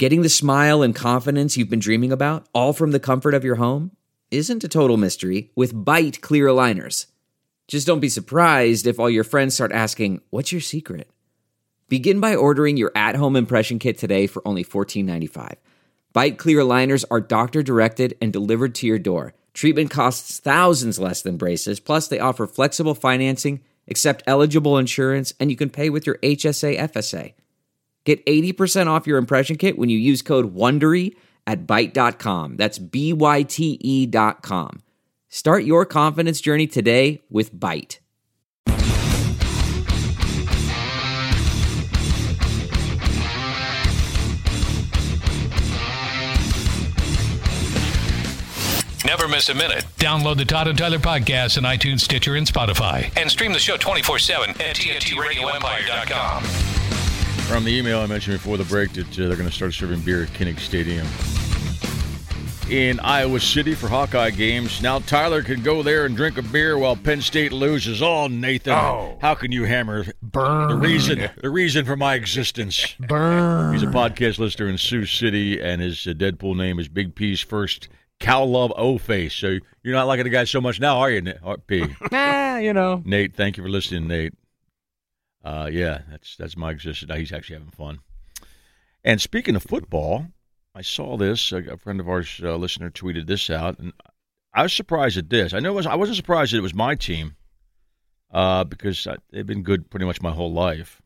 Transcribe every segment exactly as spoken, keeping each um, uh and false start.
Getting the smile and confidence you've been dreaming about, all from the comfort of your home, isn't a total mystery with Byte clear aligners. Just don't be surprised if all your friends start asking, "What's your secret?" Begin by ordering your at-home impression kit today for only fourteen ninety-five. Byte clear aligners are doctor-directed and delivered to your door. Treatment costs thousands less than braces, plus they offer flexible financing, accept eligible insurance, and you can pay with your H S A F S A. Get eighty percent off your impression kit when you use code WONDERY at byte dot com. That's B Y T E dot com. Start your confidence journey today with Byte. Never miss a minute. Download the Todd and Tyler podcast on iTunes, Stitcher, and Spotify. And stream the show twenty-four seven at T N T radio empire dot com. From the email I mentioned before the break that uh, they're going to start serving beer at Kinnick Stadium in Iowa City for Hawkeye games. Now Tyler can go there and drink a beer while Penn State loses. Oh, Nathan, oh. How can you hammer Burn. the reason the reason for my existence? Burn. He's a podcast listener in Sioux City, and his uh, Deadpool name is Big P's first Cow Love O-Face. So you're not liking the guy so much now, are you, P? Nah, you know. Nate, thank you for listening, Nate. Uh, yeah, that's that's my existence. Now he's actually having fun. And speaking of football, I saw this. A friend of ours, uh, listener, tweeted this out, and I was surprised at this. I know it was, I wasn't surprised that it was my team uh, because I, they've been good pretty much my whole life.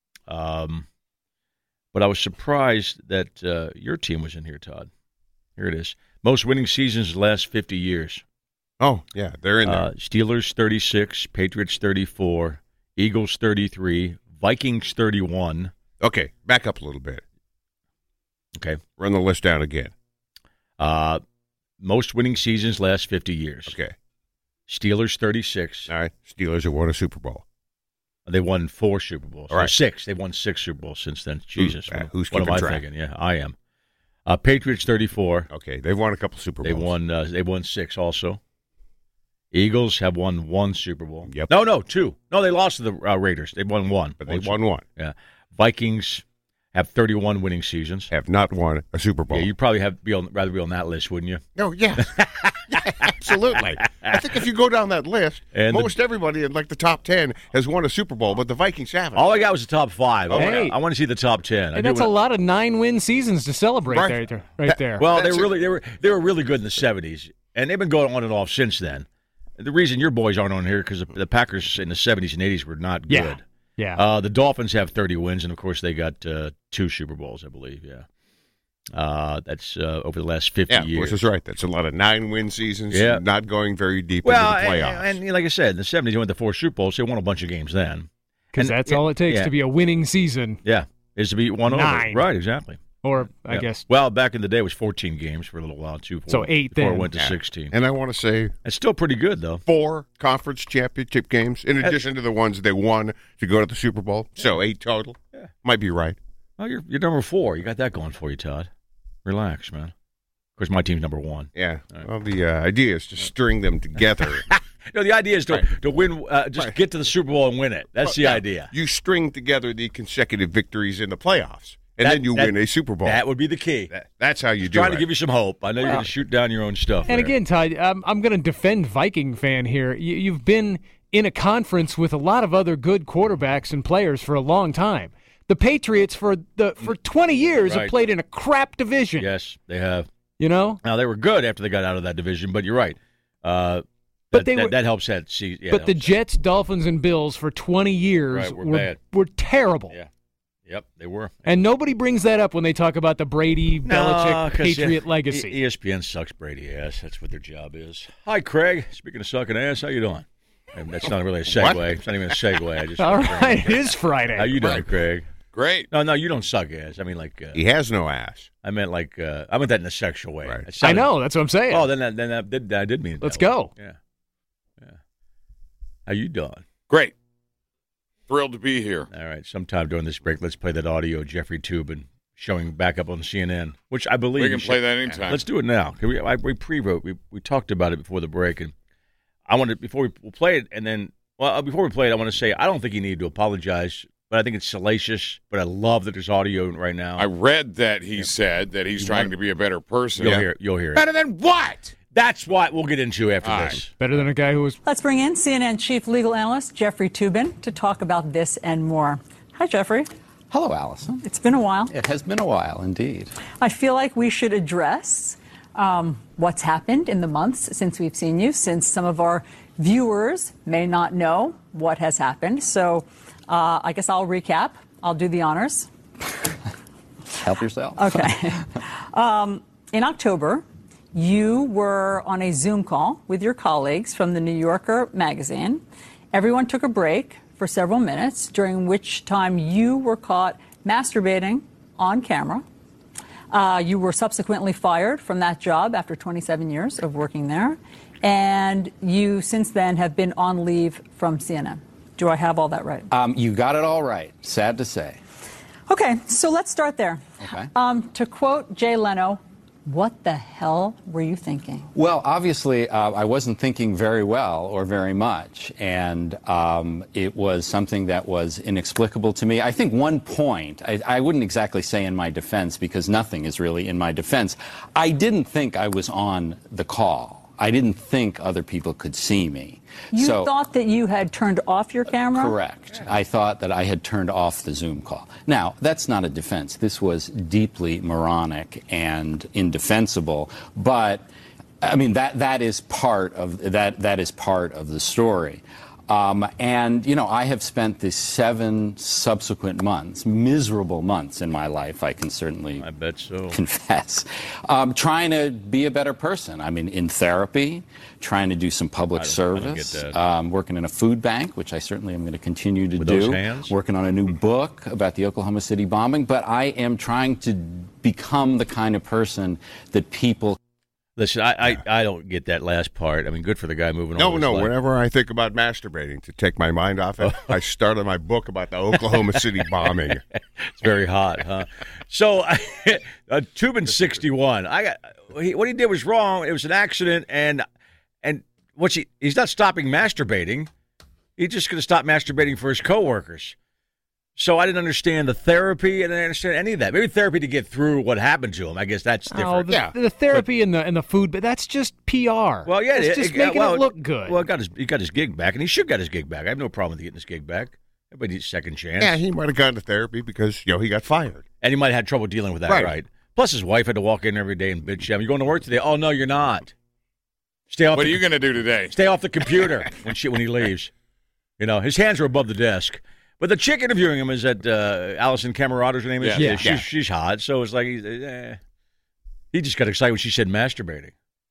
Um, but I was surprised that uh, your team was in here, Todd. Here it is. Most winning seasons the last fifty years. Oh, yeah, they're in there. Uh, Steelers thirty-six, Patriots thirty-four, Eagles thirty-three, Vikings thirty-one. Okay, back up a little bit. Okay. Run the list down again. Uh, most winning seasons last fifty years. Okay. Steelers thirty-six. All right. Steelers have won a Super Bowl. They won four Super Bowls. All right. Or six. They've won six Super Bowls since then. Jesus. Who, uh, what, who's what am keeping I track? thinking? Yeah, I am. Uh, Patriots thirty-four. Okay, they've won a couple Super Bowls. They won. Uh, they won six also. Eagles have won one Super Bowl. Yep. No, no, two. No, they lost to the uh, Raiders. They won one. But they one won Super- one. Yeah. Vikings have thirty-one winning seasons. Have not won a Super Bowl. Yeah, you'd probably have be on, rather be on that list, wouldn't you? Oh, yeah. Yeah, absolutely. I think if you go down that list, And most the, everybody in like the top ten has won a Super Bowl, but the Vikings haven't. all I got was the top five. I, Hey. want, I want to see the top ten. I And do that's a want- lot of nine-win seasons to celebrate Right. there, right there. Well, they That's were it. really they were they were really good in the seventies, and they've been going on and off since then. The reason your boys aren't on here because the, the Packers in the seventies and eighties were not Yeah. good. yeah. Uh, the Dolphins have thirty wins, and of course they got uh, two Super Bowls, I believe. Yeah, uh, that's uh, over the last fifty yeah, years. Bush is right. That's a lot of nine-win seasons, Yeah. not going very deep Well, into the and, playoffs. and, like I said, in the seventies they went to four Super Bowls. So they won a bunch of games then. Because and- that's all it takes yeah. to be a winning season. Yeah, is to be one Nine. over. Right, exactly. Or, I Yeah. guess, Well, back in the day, it was fourteen games for a little while too. Before, So eight before then. it went to Yeah. sixteen. and I want to say It's still pretty good though. four conference championship games in addition to the ones they won to go to the Super Bowl. So eight total. Yeah. Might be right. Oh, you're you're number four. You got that going for you, Todd. Relax, man. Of course, my team's number one. Yeah. Right. Well, the uh, idea is to string them together. No, the idea is to Right. to win, uh, just Right. get to the Super Bowl and win it. That's the Yeah. idea. You string together the consecutive victories in the playoffs, and That- then you that- win a Super Bowl. That would be the key. That- that's how you do Trying it. to give you some hope. I know you're Well- going to shoot down your own stuff. and there. again, Todd, I'm, I'm going to defend Viking fan here. You, you've been in a conference with a lot of other good quarterbacks and players for a long time. The Patriots, for the for twenty years, Right. have played in a crap division. Yes, they have. You know? Now they were good after they got out of that division, but you're right. Uh, But that, they that, were- that helps that. See, yeah, but the that helps Jets, Dolphins, and Bills for twenty years Right, were were, bad. were terrible. that. Yeah. Yep, they were. And nobody brings that up when they talk about the Brady, Belichick, 'cause, Patriot uh, legacy. E- ESPN sucks Brady ass. That's what their job is. Hi, Craig. Speaking of sucking ass, how you doing? And that's not really a segue. What? It's not even a segue. I just All right, it is Friday. How you doing, Craig? Great. No, no, you don't suck ass. I mean, like, uh, He has no ass. I meant like, uh, I meant that in a sexual way. Right. It I sounded- know, that's what I'm saying. Oh, then that, then that did, I did mean it. Let's that way. go. Yeah, yeah. How you doing? Great. Thrilled to be here. All right. Sometime during this break, let's play that audio of Jeffrey Toobin showing back up on C N N, which I believe We you can should- play that anytime. Let's do it now. We, I, we pre-wrote. We we talked about it before the break, and I wanted before we we'll play it, and then well before we play it, I want to say I don't think he needed to apologize but I think it's salacious. But I love that there's audio right now. I read that he said that he's trying to be a better person. You'll hear it. You'll hear it. Better than what? That's what we'll get into after All this. right. Better than a guy who was. Let's bring in C N N chief legal analyst Jeffrey Toobin to talk about this and more. Hi, Jeffrey. Hello, Allison. It's been a while. It has been a while, indeed. I feel like we should address um, what's happened in the months since we've seen you, since some of our viewers may not know what has happened. So uh, I guess I'll recap. I'll do the honors. Help yourself. Okay. um, in October, you were on a Zoom call with your colleagues from the New Yorker magazine. Everyone took a break for several minutes, during which time you were caught masturbating on camera. Uh, you were subsequently fired from that job after twenty-seven years of working there. And you, since then, have been on leave from C N N. Do I have all that right? Um, you got it all right. Sad to say. Okay, so let's start there. Okay. Um, to quote Jay Leno, what the hell were you thinking? Well, obviously, uh, I wasn't thinking very well or very much, and um, it was something that was inexplicable to me. I think one point, I, I wouldn't exactly say in my defense, because nothing is really in my defense. I didn't think I was on the call. I didn't think other people could see me. You so, thought that you had turned off your camera? Correct. I thought that I had turned off the Zoom call. Now, that's not a defense. This was deeply moronic and indefensible, but I mean that that is part of that that is part of the story. Um, and, you know, I have spent the seven subsequent months, miserable months in my life, I can certainly I bet so. confess, um, trying to be a better person. I mean, in therapy, trying to do some public I don't- I service, don't get that. um, working in a food bank, which I certainly am going to continue to With do, those hands? working on a new book about the Oklahoma City bombing. But I am trying to become the kind of person that people Listen, I, I, I don't get that last part. I mean, good for the guy moving on. No, with his no. life. Whenever I think about masturbating, to take my mind off it, I started my book about the Oklahoma City bombing. It's very hot, huh? So, uh, Toobin sixty-one. I got he, what he did was wrong. It was an accident, and and what's he? He's not stopping masturbating. He's just going to stop masturbating for his coworkers. So I didn't understand the therapy, and I didn't understand any of that. Maybe therapy to get through what happened to him. I guess that's different. Oh, the, Yeah. the therapy and the and the food, but that's just P R. Well, yeah, it's it- just it- making well, it look good. Well, he got his he got his gig back, and he should got his gig back. I have no problem with getting his gig back. Everybody needs a second chance. Yeah, he might have gone to therapy because, you know, he got fired. And he might have had trouble dealing with that, right? Right. Plus, his wife had to walk in every day and bitch him. You going to work today? Oh no, you're not. Stay off. What the, are you going to do today? Stay off the computer when she when he leaves. You know, his hands are above the desk. But the chick interviewing him is that uh, Allison Camerata's her name is. Yeah. Yeah. She's, Yeah. she's hot, so it's like he's, eh. He just got excited when she said masturbating.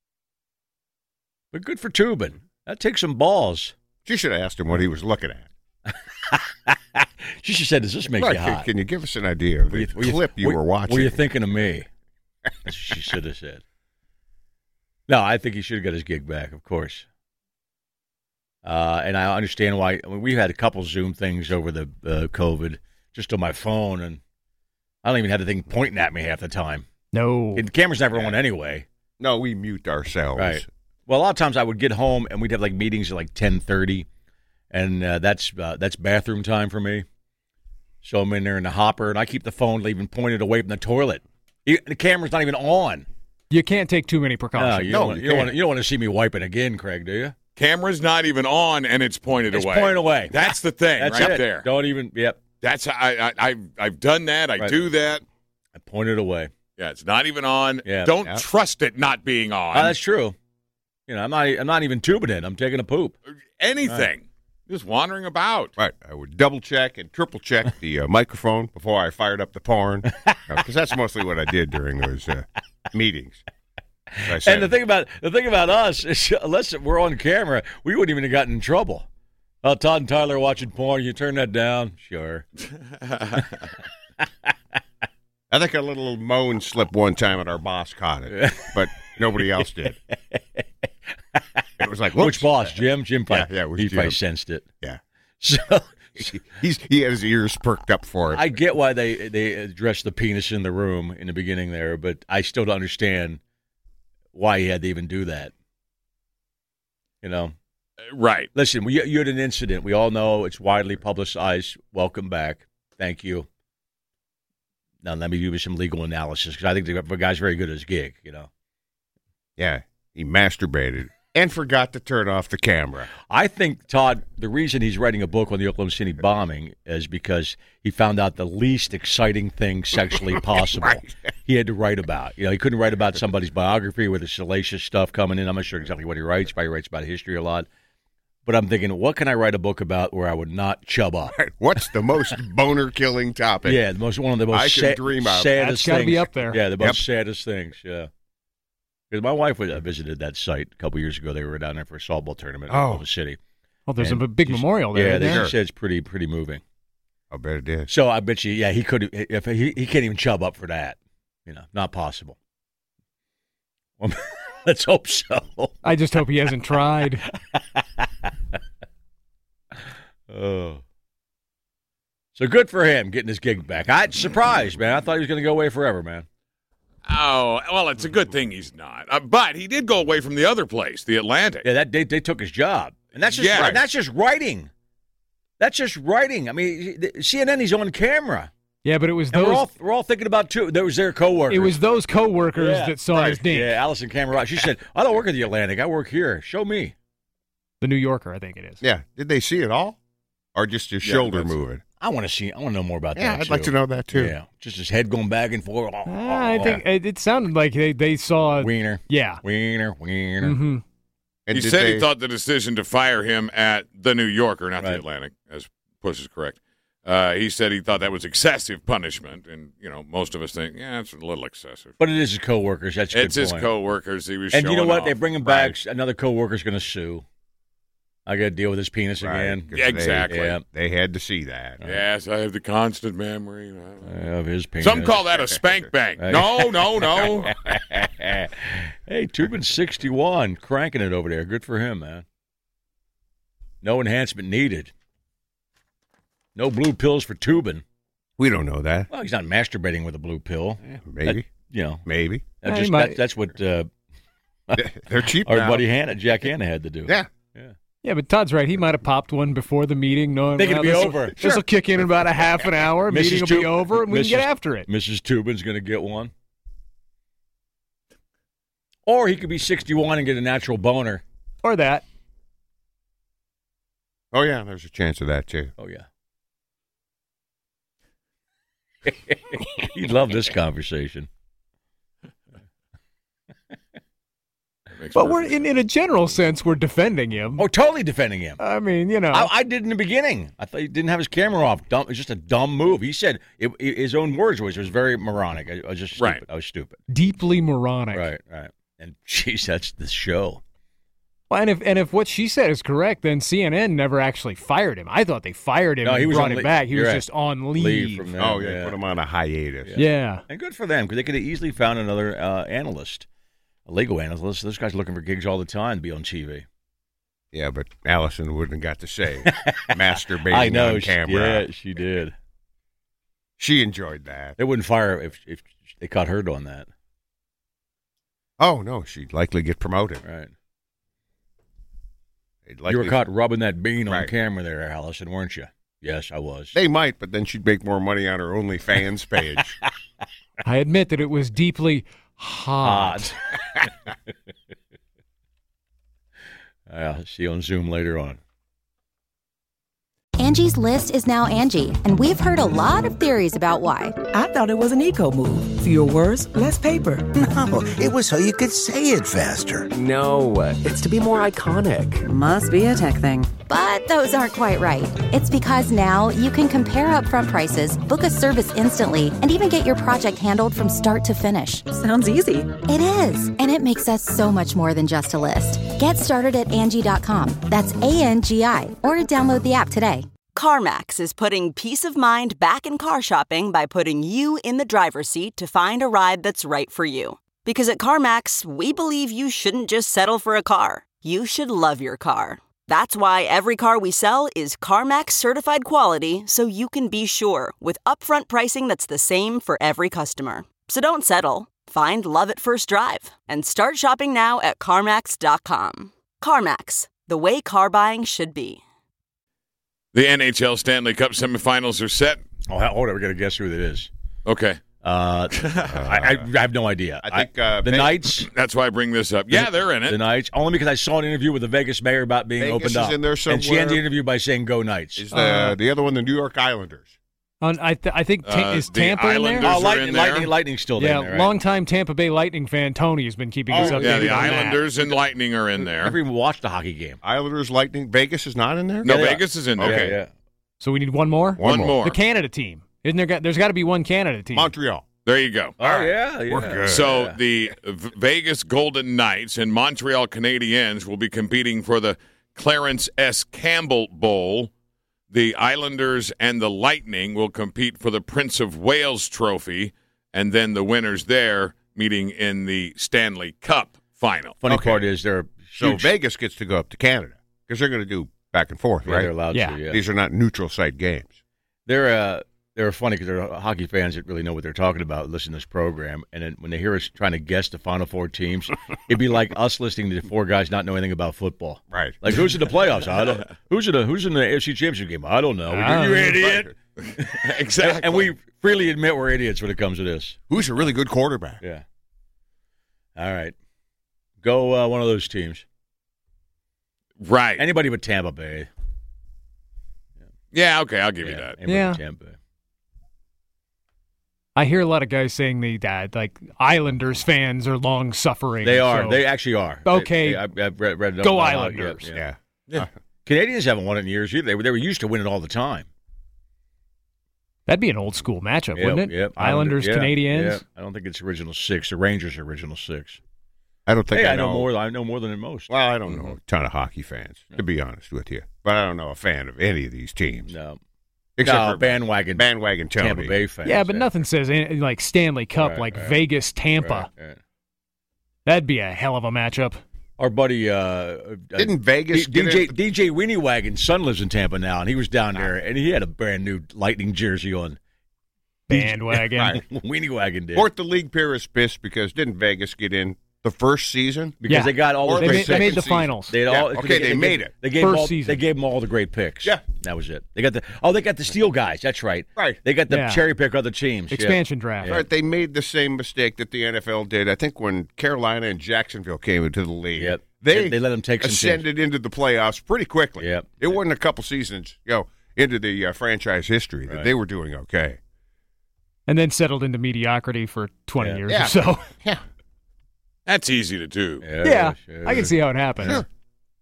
But good for Toobin. That takes some balls. She should have asked him what he was looking at. She should have said, "Does this make Right, you can, hot?" can you give us an idea of the Were you- clip you were- were watching? Were you thinking of me? That's what she should have said. No, I think he should have got his gig back, of course. Uh, and I understand why. I mean, we had a couple Zoom things over the uh, COVID just on my phone, and I don't even have the thing pointing at me half the time. no. And the camera's never on anyway. No, we mute ourselves. Right. Well, a lot of times I would get home and we'd have like meetings at like ten thirty, and uh, that's uh, that's bathroom time for me. So I'm in there in the hopper, and I keep the phone even pointed away from the toilet. E- The camera's not even on. You can't take too many No, precautions. you No, don't, want- you you don't can't. want you don't want to see me wiping again, Craig, do you? Camera's not even on, and it's pointed It's away. pointed away. That's the thing, That's right it. there. Don't even. Yep. That's how I, I I've I've done that. I Right. do that. I pointed away. Yeah, it's not even on. Yeah. Don't Yeah. trust it not being on. Oh, that's true. You know, I'm not. I'm not even tubing it. I'm taking a poop. Anything. Just wandering about. Right. I would double check and triple check the uh, microphone before I fired up the porn, because that's mostly what I did during those uh, meetings. As I said, And the thing about the thing about us is, unless we're on camera, we wouldn't even have gotten in trouble. Oh, Todd and Tyler are watching porn. You turn that down, sure. I think a little moan slipped one time, and our boss caught it, but nobody else did. It was like, Which whoops. boss, Jim? Jim probably, Yeah, yeah, it was he probably Jim. sensed it. Yeah. So He's he had his ears perked up for it. I get why they they addressed the penis in the room in the beginning there, but I still don't understand why he had to even do that. You know, Right. listen, we, you had an incident. We all know it's widely publicized. Welcome back. Thank you. Now let me do some legal analysis because I think the guy's very good at his gig. You know. Yeah, he masturbated and forgot to turn off the camera. I think, Todd, the reason he's writing a book on the Oklahoma City bombing is because he found out the least exciting thing sexually possible Right. he had to write about. You know, he couldn't write about somebody's biography with the salacious stuff coming in. I'm not sure exactly what he writes. Probably writes about history a lot. But I'm thinking, what can I write a book about where I would not chub up? What's the most boner-killing topic? Yeah, the most one of the most I can sa- dream of. saddest That's gotta things. be up there. Yeah, the most Yep. saddest things. Yeah. Because my wife uh, visited that site a couple years ago. They were down there for a softball tournament in Oh. Oklahoma City. Well, there's And a big she- memorial there. Yeah, isn't they there? said it's pretty pretty moving. I bet it is. So I bet you, yeah, he could. If he he can't even chub up for that, you know, not possible. Well, let's hope so. I just hope he hasn't tried. Oh, so good for him getting his gig back. I'm surprised, man. I thought he was going to go away forever, man. Oh, well, it's a good thing he's not. Uh, but he did go away from the other place, the Atlantic. Yeah, that they, they took his job, and that's just Yeah. and that's just writing. That's just writing. I mean, C N N, he's on camera, Yeah, but it was and those. we're all we're all thinking about two. There was their coworker. It was those coworkers Yeah, that saw his dink. Yeah, Allison Cameron. She said, "I don't work at the Atlantic. I work here. Show me." The New Yorker, I think it is. Yeah. Did they see it all? Or just his Yeah, shoulder that's- moving? I want to see. I want to know more about Yeah, that. I'd like too. to know that, too. Yeah, just his head going back and forth. Oh, Ah, I oh, think it, it sounded like they, they saw. wiener, Yeah. wiener, wiener. hmm And He did said they- he thought the decision to fire him at the New Yorker, not Right. the Atlantic, as Puss is correct. Uh, he said he thought that was excessive punishment, and you know most of us think, yeah, it's a little excessive. But it is his coworkers. That's a It's good his point. coworkers. He was And you know showing what? off. They bring him back. Another coworker's going to sue. I got to deal with his penis Right, again. 'cause Yeah, they- exactly. Yeah. They had to see that. Yes, I have the constant memory. Of his penis. Some call that a spank bank. No, no, no. Hey, Tubin's sixty-one, cranking it over there. Good for him, man. No enhancement needed. No blue pills for Tubin. We don't know that. Well, he's not masturbating with a blue pill. Maybe. That- you know, Maybe. that Yeah, he just, might- that, that's what uh, They're cheap our now. buddy Hannah, Jack Hanna had to do. Yeah. Yeah. Yeah, but Todd's right. He might have popped one before the meeting, knowing Thinking well, it'd be this'll- over. This will Sure. kick in in about a half an hour. Missus Meeting will be Tub- over, and we can get Missus after it. Missus Tubin's going to get one. Or he could be sixty-one and get a natural boner. Or that. Oh, yeah, there's a chance of that, too. Oh, yeah. You'd love this conversation. Makes But we're perfect in, in a general sense, we're defending him. Oh, totally defending him. I mean, you know. I, I did in the beginning. I thought he didn't have his camera off. Dumb, it was just a dumb move. He said it, it- his own words was it was very moronic. I, I was just stupid. Right. I was stupid. deeply moronic. Right, right. And geez, that's the show. Well, and if and if what she said is correct, then C N N never actually fired him. I thought they fired him No, and he was brought on him lea- back. He you're was right. just on leave. Leave from there. Oh, yeah, put him on a hiatus. Yeah. Yeah. And good for them because they could have easily found another uh, analyst, a legal analyst. This guy's looking for gigs all the time to be on T V. Yeah, but Allison wouldn't have got to say masturbating I know. on she- camera. Yeah, she did. She enjoyed that. They wouldn't fire her if if they caught her doing that. Oh, no, she'd likely get promoted. Right. They'd You likely- were caught rubbing that bean on Right. camera there, Allison, weren't you? Yes, I was. They might, but then she'd make more money on her OnlyFans page. I admit that it was deeply hot. Hot. I'll see you on Zoom later on. Angie's List is now Angie, and we've heard a lot of theories about why. I thought it was an eco move. Fewer words, less paper. No, it was so you could say it faster. No, it's to be more iconic. Must be a tech thing. But those aren't quite right. It's because now you can compare upfront prices, book a service instantly, and even get your project handled from start to finish. Sounds easy. It is, and it makes us so much more than just a list. Get started at Angie dot com. That's A N G I, or download the app today. CarMax is putting peace of mind back in car shopping by putting you in the driver's seat to find a ride that's right for you. Because at CarMax, we believe you shouldn't just settle for a car. You should love your car. That's why every car we sell is CarMax certified quality, so you can be sure with upfront pricing that's the same for every customer. So don't settle. Find love at first drive and start shopping now at CarMax dot com. CarMax, the way car buying should be. The N H L Stanley Cup semifinals are set. Oh, hold on. We're going to guess who it is. Okay. Uh, I, I have no idea. I think uh, the Vegas, Knights. That's why I bring this up. Yeah, they're in it. The Knights. Only because I saw an interview with the Vegas mayor about being Vegas opened is up. in there and she ended the somewhere. interview by saying, "Go Knights." Is the Uh, the other one the New York Islanders? On, I, th- I think ta- Uh, is the Tampa in Islanders there? Oh, are Lightning, in there. Lightning, Lightning's still Yeah, in there. Right? longtime Tampa Bay Lightning fan Tony has been keeping us Oh, updated Yeah, the on that. Islanders and Lightning are in there. Never even watched a hockey game. Islanders, Lightning, Vegas is not in there. No, Yeah, Vegas is in there. Okay. Yeah, yeah. So we need one more? One more. The Canada team. Isn't there? Got, there's got to be one Canada team. Montreal. There you go. Oh yeah, yeah. We're good. So Yeah. the V- Vegas Golden Knights and Montreal Canadiens will be competing for the Clarence S. Campbell Bowl. The Islanders and the Lightning will compete for the Prince of Wales Trophy, and then the winners there meeting in the Stanley Cup final. Funny Okay. part is they're So huge. Vegas gets to go up to Canada because they're going to do back and forth, Yeah, right? they're allowed Yeah. to. Yeah, These are not neutral site games. they're uh, they're funny because they're hockey fans that really know what they're talking about. Listen to this program, and then when they hear us trying to guess the Final Four teams, it'd be like us listening to four guys not knowing anything about football. Right. Like who's in the playoffs? I don't. Who's in the Who's in the A F C Championship game? I don't know. I you don't know. idiot. Exactly. And we freely admit we're idiots when it comes to this. Who's a really good quarterback? Yeah. All right. Go uh, one of those teams. Right. Anybody but Tampa Bay. Yeah, okay, I'll give you Yeah, that. anybody Yeah. but Tampa Bay. I hear a lot of guys saying they that like Islanders fans are long suffering. They are. so- They actually are. Okay. They, they, I've, I've read, read it Go up- Islanders. Yeah, Yeah. Yeah. Canadians haven't won it in years either. They were, they were used to winning all the time. That'd be an old school matchup, Yep, wouldn't it? Yep. Islanders, yeah, Canadians. yeah. I don't think it's original six. The Rangers are original six. I don't think Hey, I I know know more. I know more than most. Well, I don't know a ton of hockey fans, to be honest with you. But I don't know a fan of any of these teams. No. Except no, for bandwagon. bandwagon Tony. Tampa Bay fans. Yeah, but nothing says any- like Stanley Cup, Right, like right. Vegas, Tampa. Right, right. That'd be a hell of a matchup. Our buddy uh, Didn't uh, Vegas D- get DJ it? D J Weenie Wagon's son lives in Tampa now, and he was down there, and he had a brand new Lightning jersey on. Bandwagon. Right. Weenie Wagon did Fourth, the league pair is pissed because didn't Vegas get in the first season? because Yeah. they got all Or the They the made, great they made second the season. finals. They had Yeah, all, okay, they gave- made it. They gave First them all, season. They gave them all the great picks. Yeah. that was it. They got the oh, they got the steel guys. That's right. Right. They got the Yeah. cherry pick other teams. Yeah. Expansion draft. Yeah. Right, they made the same mistake that the N F L did. I think when Carolina and Jacksonville came into the league, Yep. they They- they let them take some ascended into the playoffs pretty quickly. Yep. It wasn't a couple seasons, you know, into the uh, franchise history that Right. they were doing okay. And then settled into mediocrity for twenty Yeah. years Yeah. or so. Yeah, That's easy to do. Yeah, yeah, sure. I can see how it happens. Sure.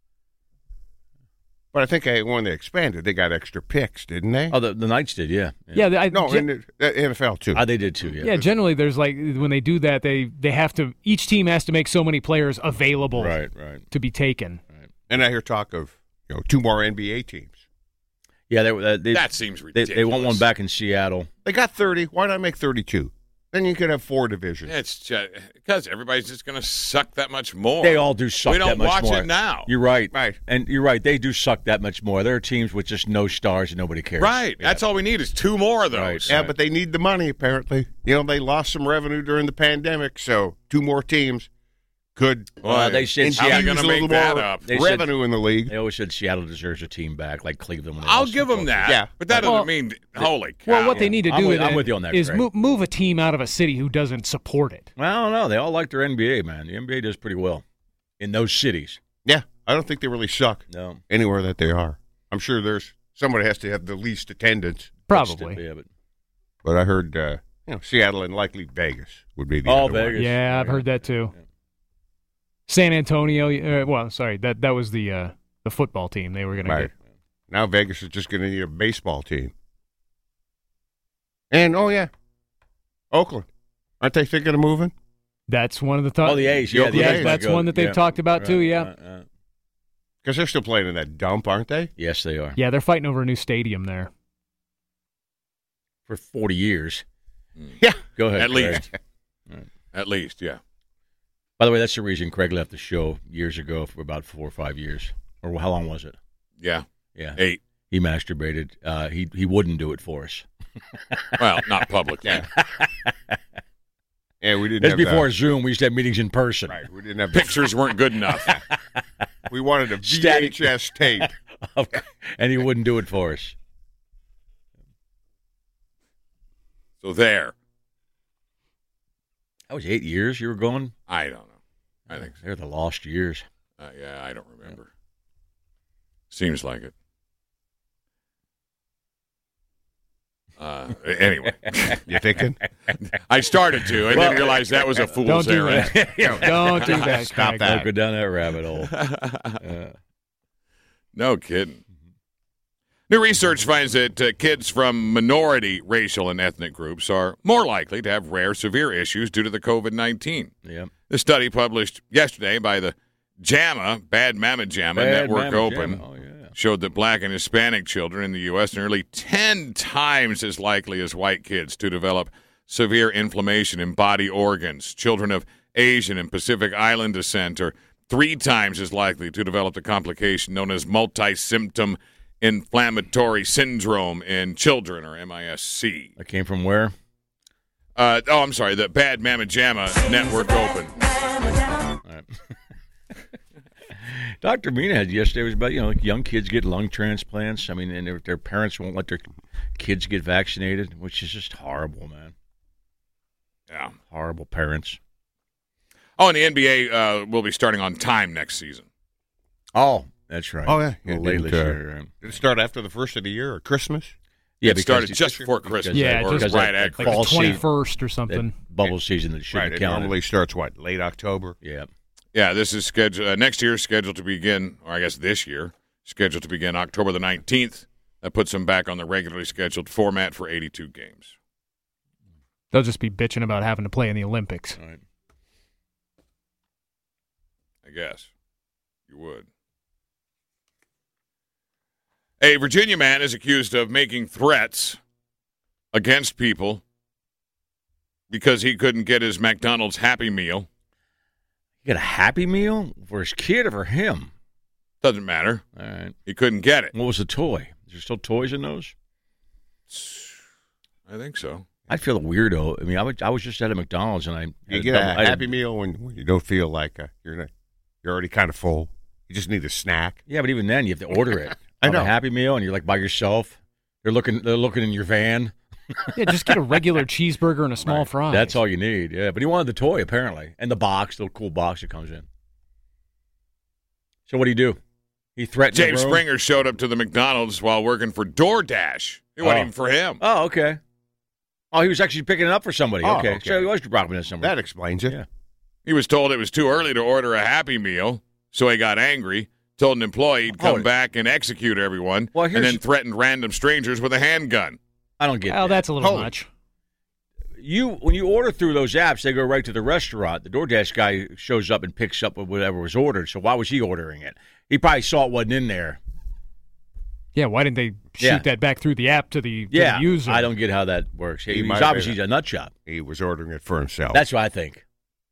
But I think I, when they expanded, they got extra picks, didn't they? Oh, the, the Knights did. Yeah. Yeah, I, no, gen- in the uh, N F L too. Ah, they did too. Yeah. yeah. Generally, there's like when they do that, they they have to. Each team has to make so many players available Right. Right. to be taken. And I hear talk of you know two more N B A teams. Yeah. They, uh, they, That seems they, ridiculous. they want one back in Seattle. They got thirty. Why not make thirty-two? Then you could have four divisions. It's just, because everybody's just going to suck that much more. They all do suck We that don't much watch more. it now. You're right. Right. And you're right. They do suck that much more. There are teams with just no stars and nobody cares. Right. Yeah. That's all we need is two more of those. Right. Yeah, but they need the money, apparently. You know, they lost some revenue during the pandemic, so two more teams could Well, uh, they said infuse how are Seattle- you a gonna little make that more up? They said- revenue in the league. They always said Seattle deserves a team back, like Cleveland. When they I'll lost give to them that. Yeah. But that Well- doesn't mean, holy cow. Well, what they need to I'm do with- then I'm with you on that, is Craig. move, move a team out of a city who doesn't support it. Well, I don't know. They all like their N B A, man. The N B A does pretty well in those cities. Yeah, I don't think they really suck No. anywhere that they are. I'm sure there's somebody has to have the least attendance. Probably. Yeah, but But I heard, uh, you know, Seattle and likely Vegas would be the Oh, other one. Vegas. Yeah, I've heard that too. San Antonio. Uh, well, sorry, that that was the uh, the football team they were going Right. to get. Now Vegas is just going to need a baseball team. And, oh, yeah, Oakland. Aren't they thinking of moving? That's one of the thoughts. Oh, the A's. Yeah, the yeah, A's that's might go. one that they've Yeah. talked about too. Right, Yeah, right, right. Because they're still playing in that dump, aren't they? Yes, they are. yeah, they're fighting over a new stadium there. For forty years. Yeah. Go ahead. At Craig. least. At least, yeah. By the way, that's the reason Craig left the show years ago for about four or five years. Or how long was it? Yeah. Yeah. Eight. He masturbated. Uh, he he wouldn't do it for us. Well, not publicly. Yeah. Yeah, we didn't That's have before the, Zoom. We used to have meetings in person. Right, we didn't have the, Pictures weren't good enough. we wanted a V Static. H S tape. And he wouldn't do it for us. So there. That was eight years you were going? I don't know. I think so. They're the lost years. Uh, yeah, I don't remember. Seems like it. Uh, anyway. You thinking? I started to, and Well, then realized that was a fool's Don't do errand. that. Don't do that. Stop Craig. that. Don't go down that rabbit hole. Uh, No kidding. New research finds that uh, kids from minority racial and ethnic groups are more likely to have rare, severe issues due to the COVID nineteen. yeah. The study published yesterday by the JAMA, Bad Mama JAMA Bad Network Mama Open, Jamma. Oh, yeah. showed that black and Hispanic children in the U S are nearly ten times as likely as white kids to develop severe inflammation in body organs. Children of Asian and Pacific Island descent are three times as likely to develop the complication known as multi-symptom inflammatory syndrome in children, or M I S C. That came from where? Uh, oh, I'm sorry, the Bad Mama JAMA Network Open. All right. Doctor Mina had yesterday was about, you know, like young kids get lung transplants. I mean, and their, their parents won't let their kids get vaccinated, which is just horrible, man. Yeah. Horrible parents. Oh, and the N B A uh, will be starting on time next season. Oh, that's right. Oh, yeah. A little It late didn't, this uh, year. right? Did it start after the first of the year or Christmas? Yeah, It because started it's- just before Christmas. Yeah, or just right that- at that Like fall the Christmas. season. twenty-first or something. That bubble season that shouldn't Right. have It counted. normally starts, what, late October? Yeah. Yeah, this is scheduled. Uh, next year is scheduled to begin, or I guess this year, scheduled to begin October the nineteenth. That puts them back on the regularly scheduled format for eighty-two games. They'll just be bitching about having to play in the Olympics. All right. I guess you would. A Virginia man is accused of making threats against people because he couldn't get his McDonald's Happy Meal. You got a Happy Meal for his kid or for him? Doesn't matter. All right. He couldn't get it. What was the toy? Is there still toys in those? I think so. I'd feel a weirdo. I mean, I, would, I was just at a McDonald's and I You had get double- a I had Happy Meal when, when you don't feel like uh, you're not, you're already kind of full. You just need a snack. Yeah, but even then, you have to order it. I On know. a Happy Meal, and you're like by yourself. They're looking. They're looking in your van. Yeah, just get a regular cheeseburger and a small Right. fry. That's all you need. Yeah, but he wanted the toy apparently, and the box, the little cool box that comes in. So what do you do? He threatened James the room? Springer showed up to the McDonald's while working for DoorDash. It wasn't Oh. even for him. Oh, okay. Oh, he was actually picking it up for somebody. Oh, okay. okay. so he was dropping it somewhere. That explains it. Yeah. He was told it was too early to order a Happy Meal, so he got angry, told an employee he'd come Oh. back and execute everyone, Well, and here's- then threatened random strangers with a handgun. I don't get. Oh, that. that's a little Holy- much. You when you order through those apps, they go right to the restaurant. The DoorDash guy shows up and picks up whatever was ordered. So why was he ordering it? He probably saw it wasn't in there. Yeah, why didn't they shoot Yeah. that back through the app to the, to Yeah, the user? I don't get how that works. He, He he's might have obviously been- a nut job. He was ordering it for himself. That's what I think.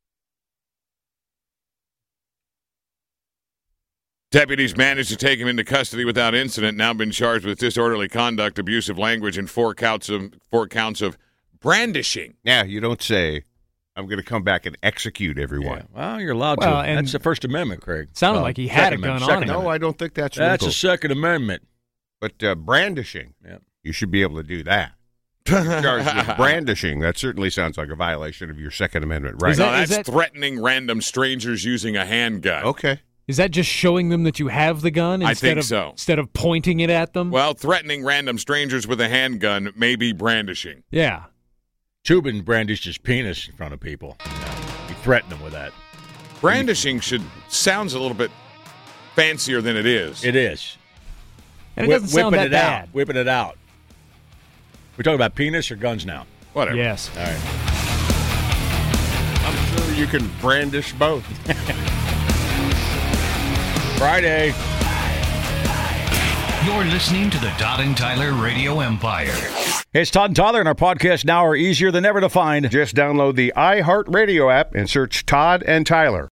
Deputies managed to take him into custody without incident. Now been charged with disorderly conduct, abusive language, and four counts of four counts of brandishing. Now, you don't say, I'm going to come back and execute everyone. Yeah. Well, you're allowed Well, to. and That's the First Amendment, Craig. sounded Uh, like he had Second a gun Amendment, on Second him. No, Amendment. I don't think that's That's legal. a Second Amendment. But uh, brandishing, Yeah. you should be able to do that. Charged with brandishing, that certainly sounds like a violation of your Second Amendment right. Is No, that- that's is that- threatening random strangers using a handgun. Okay. Is that just showing them that you have the gun I instead think of so. instead of pointing it at them? Well, threatening random strangers with a handgun may be brandishing. yeah. Tubin brandished his penis in front of people. He threatened them with that. Brandishing should sounds a little bit fancier than it is. It is. And it Whip- doesn't sound whipping that it bad. out. Whipping it out. We're talking about penis or guns now. Whatever. Yes. All right. I'm sure you can brandish both. Friday. You're listening to the Todd and Tyler Radio Empire. Hey, it's Todd and Tyler, and our podcast now are easier than ever to find. Just download the iHeartRadio app and search Todd and Tyler.